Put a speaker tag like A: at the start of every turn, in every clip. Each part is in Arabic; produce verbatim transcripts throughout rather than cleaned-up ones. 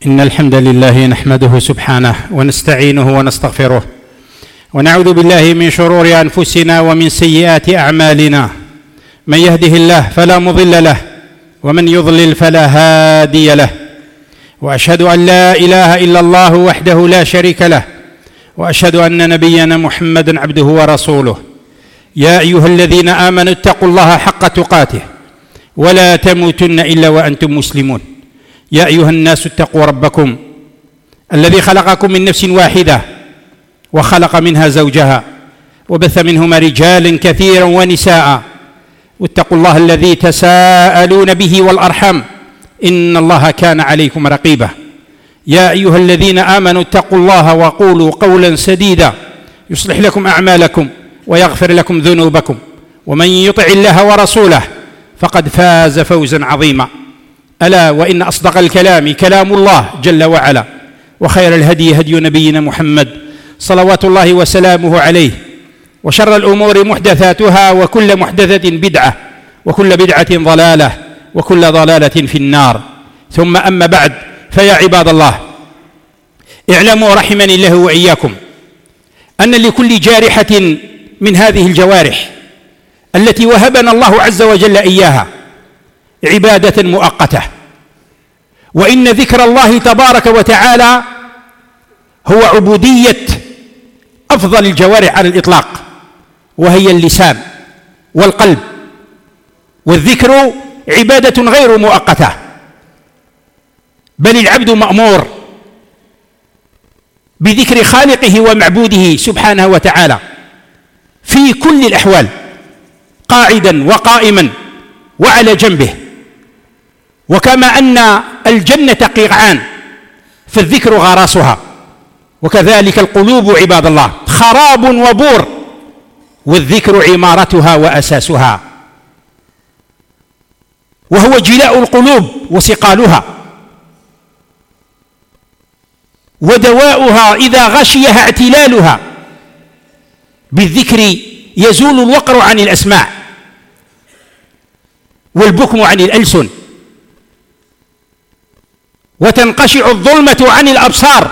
A: إن الحمد لله نحمده سبحانه ونستعينه ونستغفره ونعوذ بالله من شرور أنفسنا ومن سيئات أعمالنا. من يهده الله فلا مضل له ومن يضلل فلا هادي له، وأشهد أن لا إله إلا الله وحده لا شريك له، وأشهد أن نبينا محمدا عبده ورسوله. يا أيها الذين آمنوا اتقوا الله حق تقاته ولا تموتن إلا وأنتم مسلمون. يا أيها الناس اتقوا ربكم الذي خلقكم من نفس واحدة وخلق منها زوجها وبث منهما رجالا كثيرا ونساء، واتقوا الله الذي تساءلون به والأرحام إن الله كان عليكم رقيبا. يا أيها الذين آمنوا اتقوا الله وقولوا قولا سديدا يصلح لكم أعمالكم ويغفر لكم ذنوبكم، ومن يطع الله ورسوله فقد فاز فوزا عظيما. ألا وإن أصدق الكلام كلام الله جل وعلا، وخير الهدي هدي نبينا محمد صلوات الله وسلامه عليه، وشر الأمور محدثاتها وكل محدثة بدعة وكل بدعة ضلالة وكل ضلالة في النار. ثم أما بعد، فيا عباد الله، اعلموا رحمني الله وإياكم أن لكل جارحة من هذه الجوارح التي وهبنا الله عز وجل إياها عبادة مؤقتة، وإن ذكر الله تبارك وتعالى هو عبودية أفضل الجوارح على الإطلاق، وهي اللسان والقلب. والذكر عبادة غير مؤقتة، بل العبد مأمور بذكر خالقه ومعبوده سبحانه وتعالى في كل الأحوال، قاعدا وقائما وعلى جنبه. وكما أن الجنة قيعان فالذكر غراسها، وكذلك القلوب عباد الله خراب وبور، والذكر عمارتها وأساسها، وهو جلاء القلوب وصقالها، ودواؤها إذا غشيها اعتلالها. بالذكر يزول الوقر عن الأسماع والبكم عن الألسن، وتنقشع الظلمة عن الأبصار.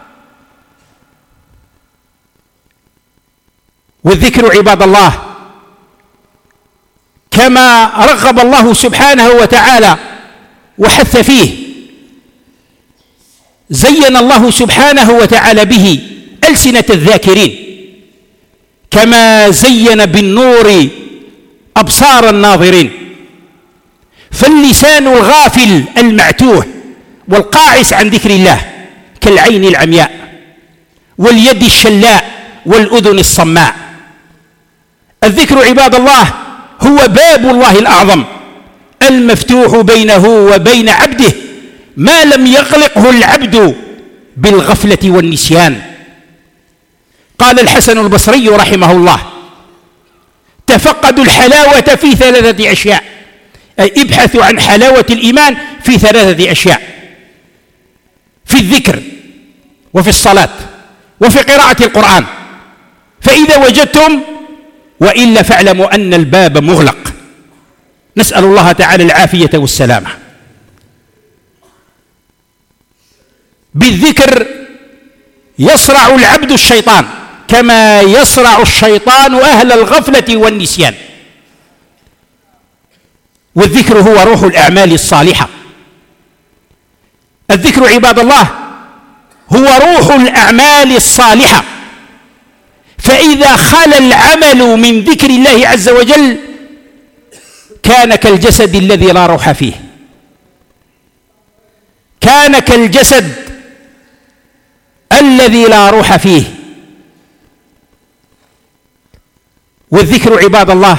A: والذكر عباد الله كما رغب الله سبحانه وتعالى وحث فيه، زين الله سبحانه وتعالى به ألسنة الذاكرين، كما زين بالنور أبصار الناظرين. فاللسان الغافل المعتوه والقاعس عن ذكر الله كالعين العمياء، واليد الشلاء والأذن الصماء. الذكر عباد الله هو باب الله الأعظم المفتوح بينه وبين عبده ما لم يغلقه العبد بالغفلة والنسيان. قال الحسن البصري رحمه الله: تفقدوا الحلاوة في ثلاثة أشياء، أي ابحثوا عن حلاوة الإيمان في ثلاثة أشياء: في الذكر، وفي الصلاة، وفي قراءة القرآن. فإذا وجدتم، وإلا فاعلموا أن الباب مغلق. نسأل الله تعالى العافية والسلامة. بالذكر يصرع العبد الشيطان كما يصرع الشيطان أهل الغفلة والنسيان. والذكر هو روح الأعمال الصالحة. الذكر عباد الله هو روح الأعمال الصالحة، فإذا خلا العمل من ذكر الله عز وجل كان كالجسد الذي لا روح فيه، كان كالجسد الذي لا روح فيه. والذكر عباد الله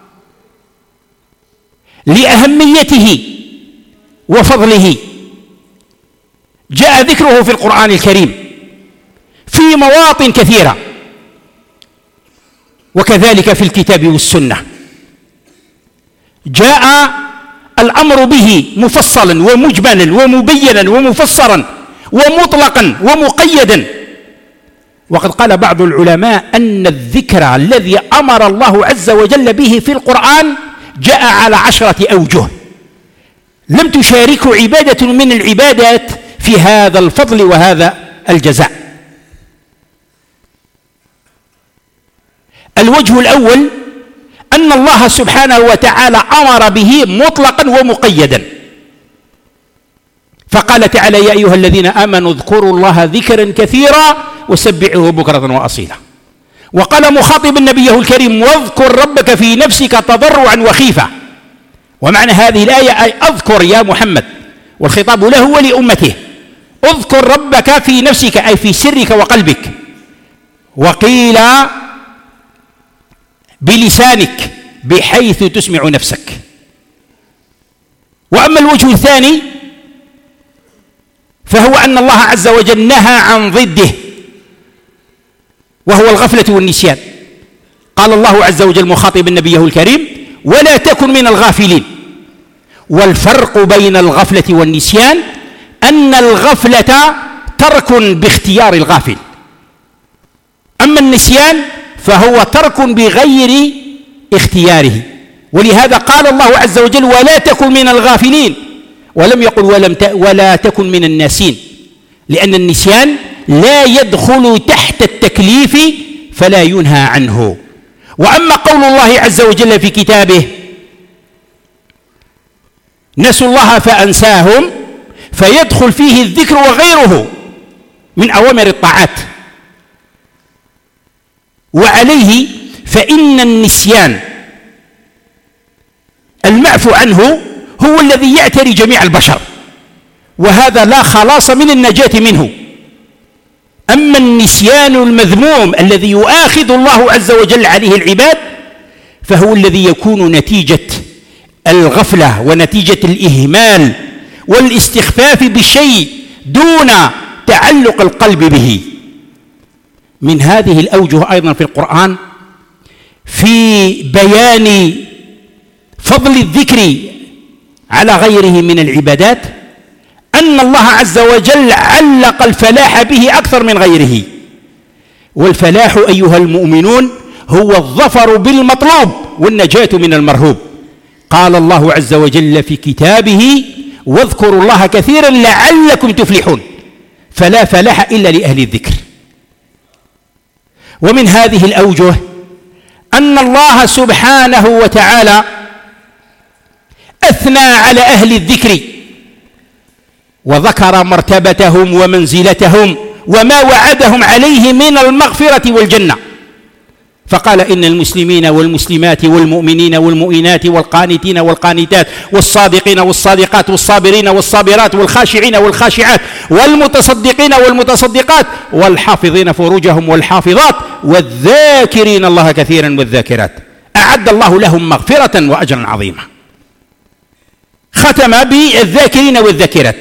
A: لأهميته وفضله جاء ذكره في القرآن الكريم في مواطن كثيرة، وكذلك في الكتاب والسنة جاء الأمر به مفصلا ومجملا ومبينا ومفسرا ومطلقا ومقيدا. وقد قال بعض العلماء أن الذكر الذي أمر الله عز وجل به في القرآن جاء على عشرة أوجه، لم تشاركه عبادة من العبادات في هذا الفضل وهذا الجزاء. الوجه الأول أن الله سبحانه وتعالى أمر به مطلقا ومقيدا، فقال تعالى: يا أيها الذين آمنوا اذكروا الله ذكرا كثيرا وسبحوه بكرة وأصيلا. وقال مخاطبا نبيه الكريم: واذكر ربك في نفسك تضرعا وخيفة. ومعنى هذه الآية أي اذكر يا محمد، والخطاب له ولأمته، اذكر ربك في نفسك أي في سرك وقلبك، وقيل بلسانك بحيث تسمع نفسك. وأما الوجه الثاني فهو أن الله عز وجل نهى عن ضده، وهو الغفلة والنسيان. قال الله عز وجل مخاطبا نبيه الكريم: ولا تكن من الغافلين. والفرق بين الغفلة والنسيان أن الغفلة ترك باختيار الغافل، أما النسيان فهو ترك بغير اختياره. ولهذا قال الله عز وجل: ولا تكن من الغافلين، ولم يقل ولم ت... ولا تكن من الناسين، لأن النسيان لا يدخل تحت التكليف فلا ينهى عنه. وأما قول الله عز وجل في كتابه: نسوا الله فأنساهم، فيدخل فيه الذكر وغيره من أوامر الطاعات. وعليه فإن النسيان المعفو عنه هو الذي يعتري جميع البشر، وهذا لا خلاص من النجاة منه. أما النسيان المذموم الذي يؤاخذ الله عز وجل عليه العباد فهو الذي يكون نتيجة الغفلة ونتيجة الإهمال والاستخفاف بالشيء دون تعلق القلب به. من هذه الأوجه أيضا في القرآن في بيان فضل الذكر على غيره من العبادات أن الله عز وجل علق الفلاح به أكثر من غيره. والفلاح أيها المؤمنون هو الظفر بالمطلوب والنجاة من المرهوب. قال الله عز وجل في كتابه: واذكروا الله كثيرا لعلكم تفلحون. فلا فلاح إلا لأهل الذكر. ومن هذه الأوجه أن الله سبحانه وتعالى أثنى على أهل الذكر وذكر مرتبتهم ومنزلتهم وما وعدهم عليه من المغفرة والجنة، فقال: إن المسلمين والمسلمات والمؤمنين والمؤمنات والقانتين والقانتات والصادقين والصادقات والصابرين والصابرات والخاشعين والخاشعات والمتصدقين والمتصدقات والحافظين فروجهم والحافظات والذاكرين الله كثيرا والذاكرات أعد الله لهم مغفرة وأجرا عظيما. ختم بالذاكرين والذاكرات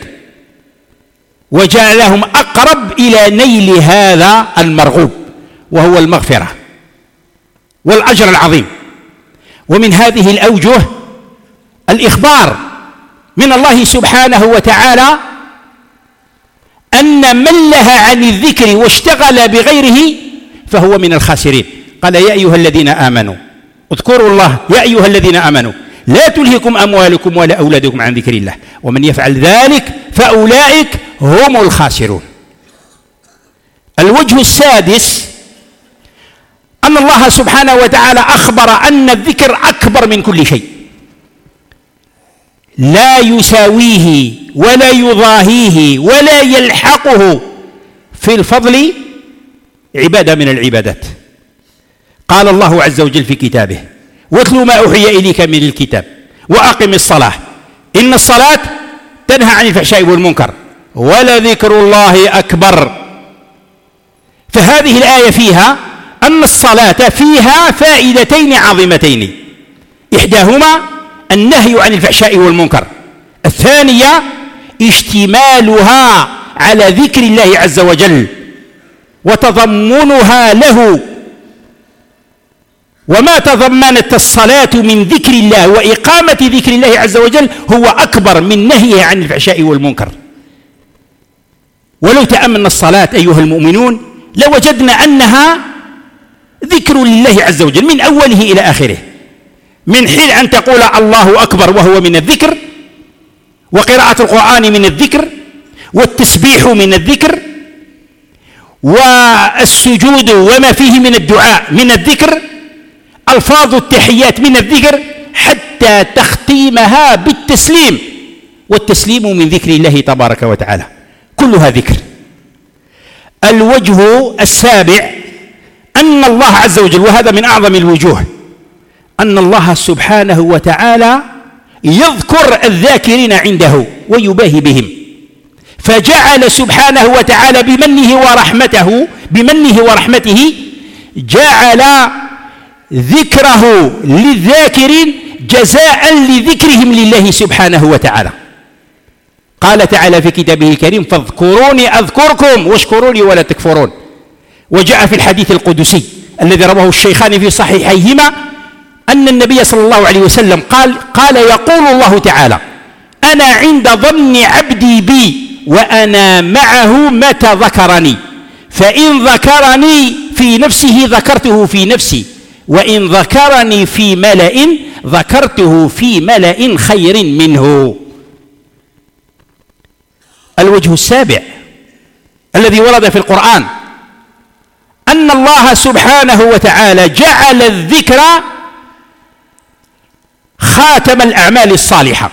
A: وجعلهم أقرب إلى نيل هذا المرغوب وهو المغفرة والأجر العظيم. ومن هذه الأوجه الإخبار من الله سبحانه وتعالى أن من لهى عن الذكر واشتغل بغيره فهو من الخاسرين. قال: يا أيها الذين آمنوا اذكروا الله، يا أيها الذين آمنوا لا تلهكم أموالكم ولا أولادكم عن ذكر الله ومن يفعل ذلك فأولئك هم الخاسرون. الوجه السادس أن الله سبحانه وتعالى أخبر أن الذكر أكبر من كل شيء، لا يساويه ولا يضاهيه ولا يلحقه في الفضل عبادة من العبادات. قال الله عز وجل في كتابه: واتل ما أوحي إليك من الكتاب وأقم الصلاة إن الصلاة تنهى عن الفحشاء والمنكر ولذكر الله أكبر. فهذه الآية فيها أن الصلاة فيها فائدتين عظيمتين: إحداهما النهي عن الفحشاء والمنكر، الثانية اشتمالها على ذكر الله عز وجل وتضمنها له. وما تضمنت الصلاة من ذكر الله وإقامة ذكر الله عز وجل هو أكبر من نهيه عن الفحشاء والمنكر. ولو تأملنا الصلاة أيها المؤمنون لوجدنا أنها ذكر لله عز وجل من أوله إلى آخره، من حين أن تقول الله أكبر وهو من الذكر، وقراءة القرآن من الذكر،
B: والتسبيح من الذكر، والسجود وما فيه من الدعاء من الذكر، ألفاظ التحيات من الذكر، حتى تختيمها بالتسليم، والتسليم من ذكر الله تبارك وتعالى، كلها ذكر. الوجه السابع أن الله عز وجل، وهذا من أعظم الوجوه، أن الله سبحانه وتعالى يذكر الذاكرين عنده ويباهي بهم، فجعل سبحانه وتعالى بمنه ورحمته بمنه ورحمته جعل ذكره للذاكرين جزاء لذكرهم لله سبحانه وتعالى. قال تعالى في كتابه الكريم: فاذكروني أذكركم واشكروني ولا تكفرون. وجاء في الحديث القدسي الذي رواه الشيخان في صحيحيهما أن النبي صلى الله عليه وسلم قال قال يقول الله تعالى: أنا عند ظن عبدي بي وأنا معه متى ذكرني، فإن ذكرني في نفسه ذكرته في نفسي، وإن ذكرني في ملأ ذكرته في ملأ خير منه. الوجه السابع الذي ورد في القرآن أن الله سبحانه وتعالى جعل الذكر خاتم الأعمال الصالحة،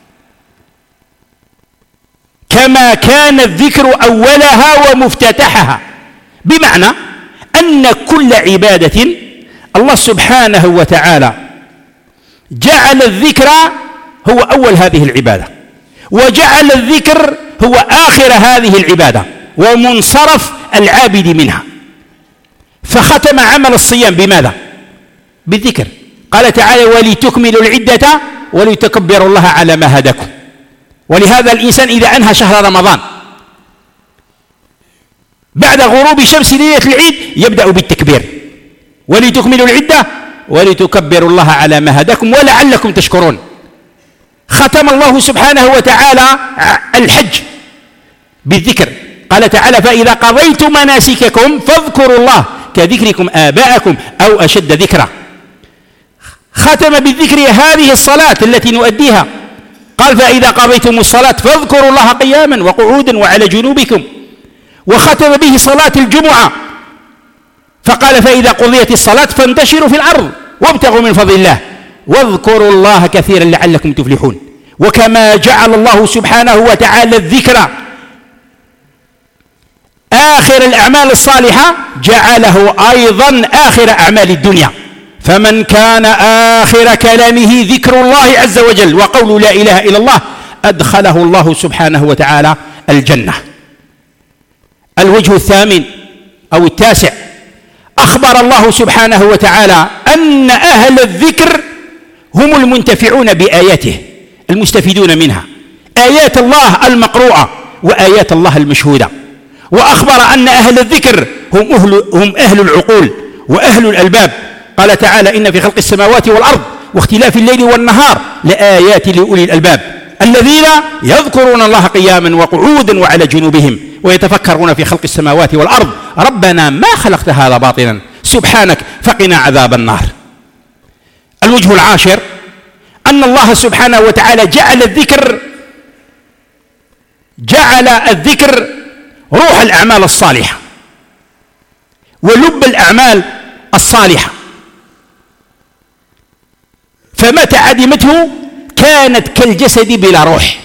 B: كما كان الذكر أولها ومفتتحها، بمعنى أن كل عبادة الله سبحانه وتعالى جعل الذكر هو أول هذه العبادة، وجعل الذكر هو آخر هذه العبادة ومنصرف العابد منها. فختم عمل الصيام بماذا؟ بالذكر. قال تعالى: ولتكملوا العدة ولتكبروا الله على ما هداكم. ولهذا الإنسان إذا أنهى شهر رمضان بعد غروب شمس ليلة العيد يبدأ بالتكبير: ولتكملوا العدة ولتكبروا الله على ما هداكم ولعلكم تشكرون. ختم الله سبحانه وتعالى الحج بالذكر. قال تعالى: فإذا قضيتم مناسككم فاذكروا الله كذكركم آباءكم أو أشد ذكرا. ختم بالذكر هذه الصلاة التي نؤديها، قال: فإذا قضيتم الصلاة فاذكروا الله قياما وقعودا وعلى جنوبكم. وختم به صلاة الجمعة، فقال: فإذا قضيت الصلاة فانتشروا في الأرض وابتغوا من فضل الله واذكروا الله كثيرا لعلكم تفلحون. وكما جعل الله سبحانه وتعالى الذكر آخر الأعمال الصالحة جعله أيضا آخر أعمال الدنيا. فمن كان آخر كلامه ذكر الله عز وجل وقول لا إله إلا الله أدخله الله سبحانه وتعالى الجنة. الوجه الثامن أو التاسع، أخبر الله سبحانه وتعالى أن أهل الذكر هم المنتفعون بآياته المستفيدون منها، آيات الله المقروءة وآيات الله المشهودة. وأخبر أن أهل الذكر هم أهل, هم أهل العقول وأهل الألباب. قال تعالى: إن في خلق السماوات والأرض واختلاف الليل والنهار لآيات لأولي الألباب الذين يذكرون الله قياما وقعودا وعلى جنوبهم ويتفكرون في خلق السماوات والأرض ربنا ما خلقت هذا باطلا سبحانك فقنا عذاب النار. الوجه العاشر أن الله سبحانه وتعالى جعل الذكر جعل الذكر روح الأعمال الصالحة ولب الأعمال الصالحة، فمتى عدمته كانت كالجسد بلا روح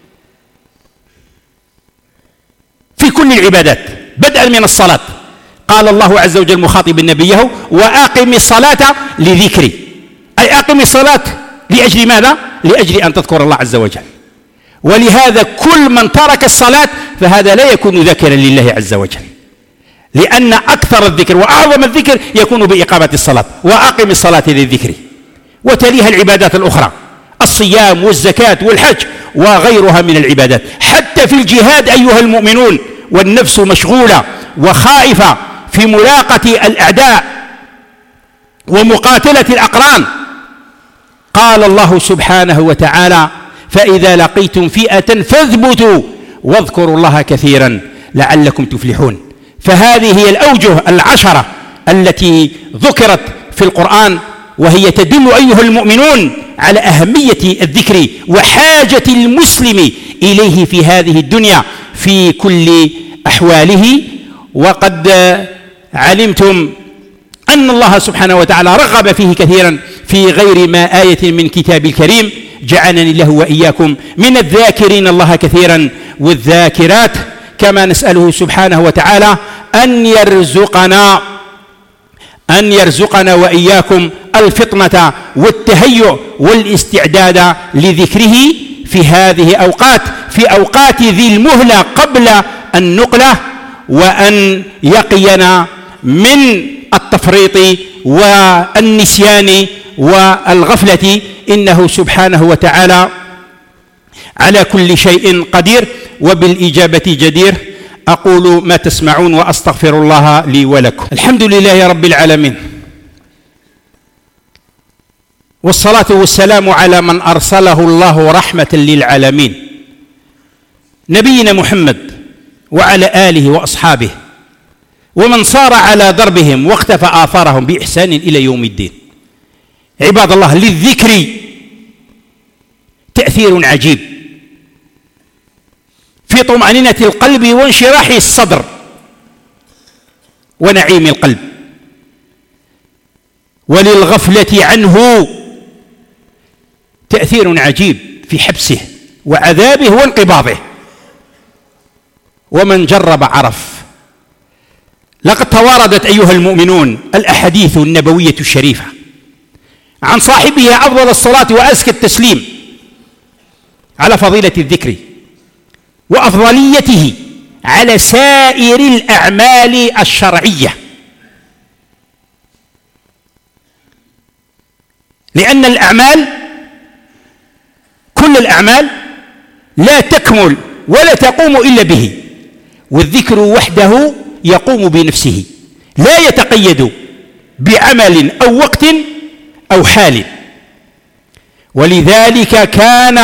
B: في كل العبادات بدءا من الصلاة. قال الله عز وجل مخاطبا نبيه: وأقم الصلاة لذكري، أي أقم الصلاة لأجل ماذا؟ لأجل أن تذكر الله عز وجل. ولهذا كل من ترك الصلاة فهذا لا يكون ذاكرا لله عز وجل، لأن أكثر الذكر وأعظم الذكر يكون بإقامة الصلاة. وأقم الصلاة للذكر، وتليها العبادات الأخرى: الصيام والزكاة والحج وغيرها من العبادات. حتى في الجهاد أيها المؤمنون والنفس مشغولة وخائفة في ملاقة الأعداء ومقاتلة الأقران، قال الله سبحانه وتعالى: فإذا لقيتم فئة فاثبتوا واذكروا الله كثيرا لعلكم تفلحون. فهذه هي الأوجه العشرة التي ذكرت في القرآن، وهي تدل أيها المؤمنون على أهمية الذكر وحاجة المسلم إليه في هذه الدنيا في كل أحواله. وقد علمتم أن الله سبحانه وتعالى رغب فيه كثيرا في غير ما آية من كتاب الكريم، جعلني الله وإياكم من الذاكرين الله كثيرا والذاكرات. كما نسأله سبحانه وتعالى أن يرزقنا أن يرزقنا وإياكم الفطنة والتهيؤ والاستعداد لذكره في هذه أوقات في أوقات ذي المهلة قبل النقلة، وأن يقينا من التفريط والنسيان والغفلة، إنه سبحانه وتعالى على كل شيء قدير وبالإجابة جدير. أقول ما تسمعون وأستغفر الله لي ولكم. الحمد لله رب العالمين، والصلاة والسلام على من أرسله الله رحمة للعالمين، نبينا محمد وعلى آله وأصحابه ومن صار على دربهم واختفى آثارهم بإحسان إلى يوم الدين. عباد الله، للذكر تأثير عجيب في طمأنينة القلب وانشراح الصدر ونعيم القلب، وللغفلة عنه تأثير عجيب في حبسه وعذابه وانقباضه، ومن جرب عرف. لقد تواردت أيها المؤمنون الأحاديث النبوية الشريفة عن صاحبها أفضل الصلاة وأزكى التسليم على فضيلة الذكر وأفضليته على سائر الأعمال الشرعية، لأن الأعمال كل الأعمال لا تكمل ولا تقوم إلا به، والذكر وحده يقوم بنفسه، لا يتقيد بعمل أو وقت أو حال. ولذلك كان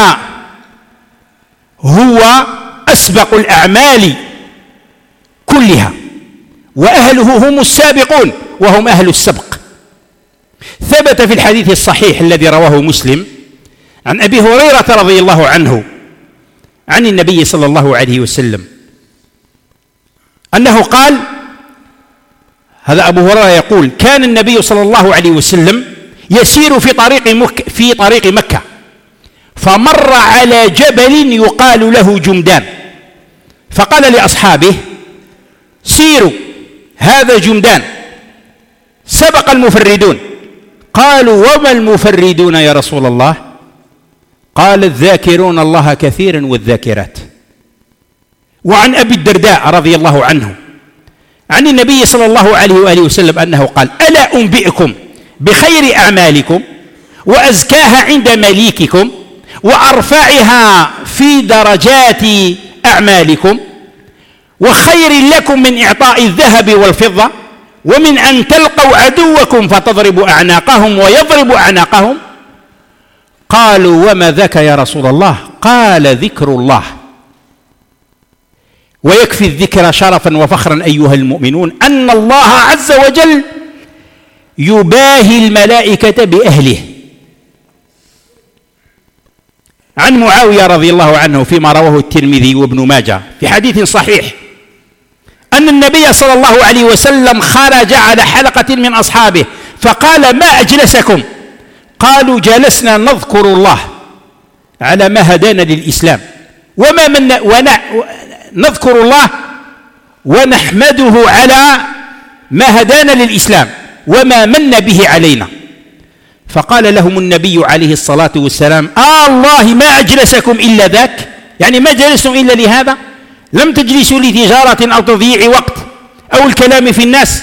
B: هو أسبق الأعمال كلها، وأهله هم السابقون وهم أهل السبق. ثبت في الحديث الصحيح الذي رواه مسلم عن أبي هريرة رضي الله عنه عن النبي صلى الله عليه وسلم أنه قال، هذا أبو هريرة يقول: كان النبي صلى الله عليه وسلم يسير في طريق مكة, في طريق مكة فمر على جبل يقال له جمدان، فقال لأصحابه: سيروا، هذا جمدان، سبق المفردون. قالوا: وما المفردون يا رسول الله؟ قال: الذاكرون الله كثيرا والذاكرات. وعن أبي الدرداء رضي الله عنه عن النبي صلى الله عليه وآله وسلم أنه قال: ألا أنبئكم بخير أعمالكم وأزكاها عند مليككم وأرفعها في درجات أعمالكم وخير لكم من إعطاء الذهب والفضة ومن أن تلقوا عدوكم فتضربوا أعناقهم ويضربوا أعناقهم؟ قالوا: وما ذاك يا رسول الله؟ قال: ذكر الله. ويكفي الذكر شرفا وفخرا أيها المؤمنون أن الله عز وجل يباهي الملائكة بأهله. عن معاوية رضي الله عنه فيما رواه الترمذي وابن ماجه في حديث صحيح أن النبي صلى الله عليه وسلم خرج على حلقة من أصحابه فقال: ما أجلسكم؟ قالوا: جلسنا نذكر الله على ما هدانا للإسلام وما من ونذكر الله ونحمده على ما هدانا للإسلام وما من به علينا. فقال لهم النبي عليه الصلاة والسلام: آه الله ما أجلسكم إلا ذاك، يعني ما جلستم إلا لهذا؟ لم تجلسوا لتجارة أو تضييع وقت أو الكلام في الناس؟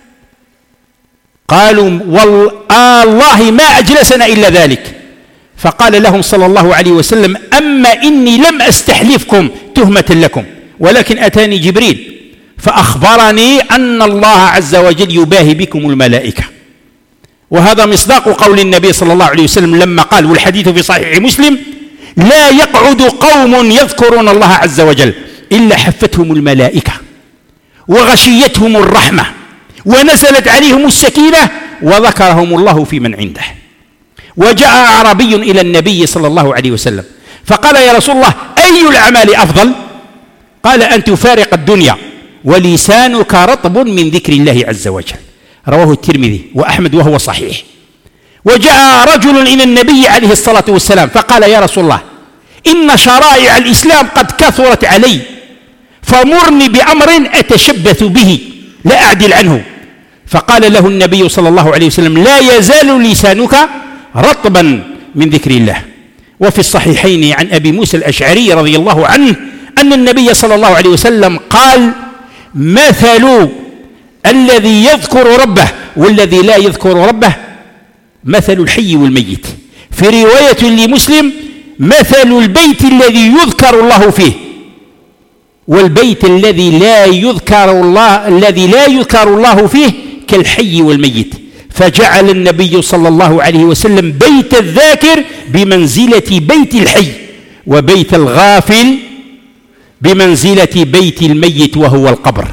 B: قالوا: والله ما أجلسنا إلا ذلك. فقال لهم صلى الله عليه وسلم: أما إني لم أستحلفكم تهمة لكم، ولكن أتاني جبريل فأخبرني أن الله عز وجل يباهي بكم الملائكة. وهذا مصداق قول النبي صلى الله عليه وسلم لما قال، والحديث في صحيح مسلم: لا يقعد قوم يذكرون الله عز وجل إلا حفتهم الملائكة وغشيتهم الرحمة ونزلت عليهم السكينة وذكرهم الله في من عنده. وجاء أعرابي إلى النبي صلى الله عليه وسلم فقال يا رسول الله أي الأعمال أفضل؟ قال أن تفارق الدنيا ولسانك رطب من ذكر الله عز وجل. رواه الترمذي وأحمد وهو صحيح. وجاء رجل إلى النبي عليه الصلاة والسلام فقال يا رسول الله إن شرائع الإسلام قد كثرت علي فمرني بأمر أتشبث به لا أعدل عنه. فقال له النبي صلى الله عليه وسلم لا يزال لسانك رطبا من ذكر الله. وفي الصحيحين عن أبي موسى الأشعري رضي الله عنه أن النبي صلى الله عليه وسلم قال مثل الذي يذكر ربه والذي لا يذكر ربه مثل الحي والميت. في رواية لمسلم مثل البيت الذي يذكر الله فيه والبيت الذي لا يذكر الله الذي لا يذكر الله فيه كالحي والميت. فجعل النبي صلى الله عليه وسلم بيت الذاكر بمنزلة بيت الحي وبيت الغافل بمنزلة بيت الميت وهو القبر.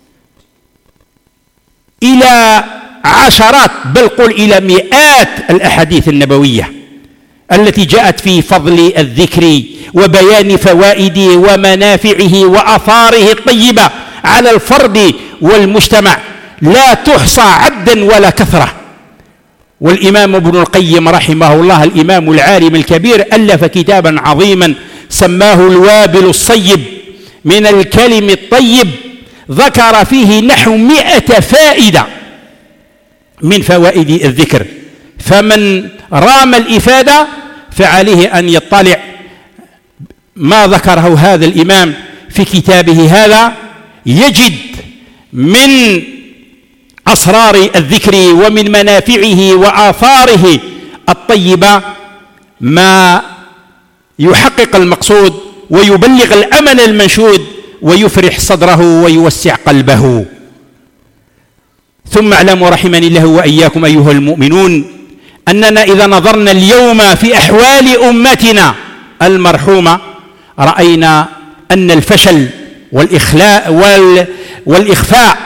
B: إلى عشرات بل قل إلى مئات الأحاديث النبوية التي جاءت في فضل الذكر وبيان فوائده ومنافعه وآثاره الطيبة على الفرد والمجتمع لا تحصى عدا ولا كثرة. والإمام ابن القيم رحمه الله الإمام العالم الكبير ألف كتابا عظيما سماه الوابل الصيب من الكلم الطيب، ذكر فيه نحو مئة فائدة من فوائد الذكر. فمن رام الإفادة فعليه أن يطلع ما ذكره هذا الإمام في كتابه هذا، يجد من أسرار الذكر ومن منافعه وآثاره الطيبة ما يحقق المقصود ويبلغ الأمل المنشود ويفرح صدره ويوسع قلبه. ثم اعلموا رحمني الله وإياكم أيها المؤمنون أننا إذا نظرنا اليوم في أحوال أمتنا المرحومة رأينا أن الفشل والإخلاء وال والإخفاق،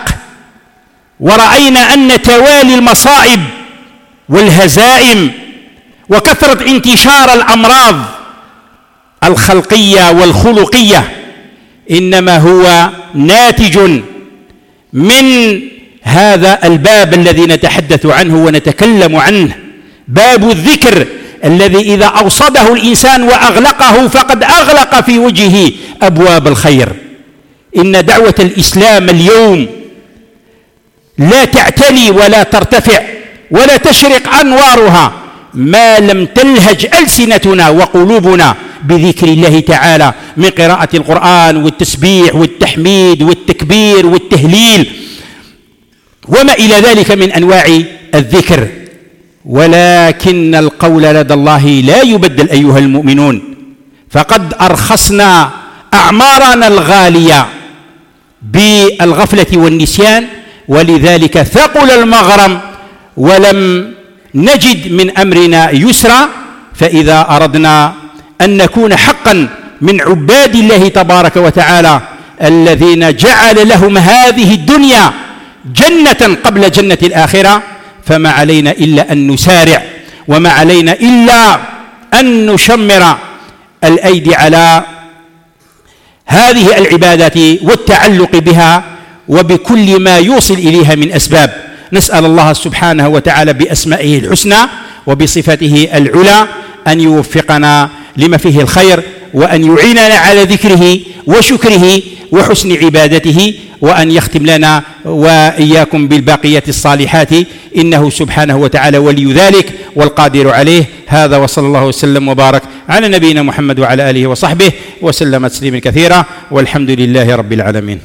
B: ورأينا أن توالي المصائب والهزائم وكثرة انتشار الأمراض الخلقية والخلقية إنما هو ناتج من هذا الباب الذي نتحدث عنه ونتكلم عنه، باب الذكر الذي إذا أوصده الإنسان وأغلقه فقد أغلق في وجهه أبواب الخير. إن دعوة الإسلام اليوم لا تعتلي ولا ترتفع ولا تشرق أنوارها ما لم تلهج ألسنتنا وقلوبنا بذكر الله تعالى من قراءة القرآن والتسبيح والتحميد والتكبير والتهليل وما إلى ذلك من أنواع الذكر. ولكن القول لدى الله لا يبدل أيها المؤمنون، فقد أرخصنا أعمارنا الغالية بالغفلة والنسيان، ولذلك ثقل المغرم ولم نجد من أمرنا يسرا. فإذا أردنا أن نكون حقا من عباد الله تبارك وتعالى الذين جعل لهم هذه الدنيا جنة قبل جنة الآخرة، فما علينا إلا أن نسارع وما علينا إلا أن نشمر الأيدي على هذه العبادات والتعلق بها وبكل ما يوصل إليها من أسباب. نسأل الله سبحانه وتعالى بأسمائه الحسنى وبصفته العلى أن يوفقنا لما فيه الخير وأن يعيننا على ذكره وشكره وحسن عبادته، وأن يختم لنا وإياكم بالباقيات الصالحات إنه سبحانه وتعالى ولي ذلك والقادر عليه. هذا وصلى الله وسلم وبارك على نبينا محمد وعلى آله وصحبه وسلم تسليما كثيرا، والحمد لله رب العالمين.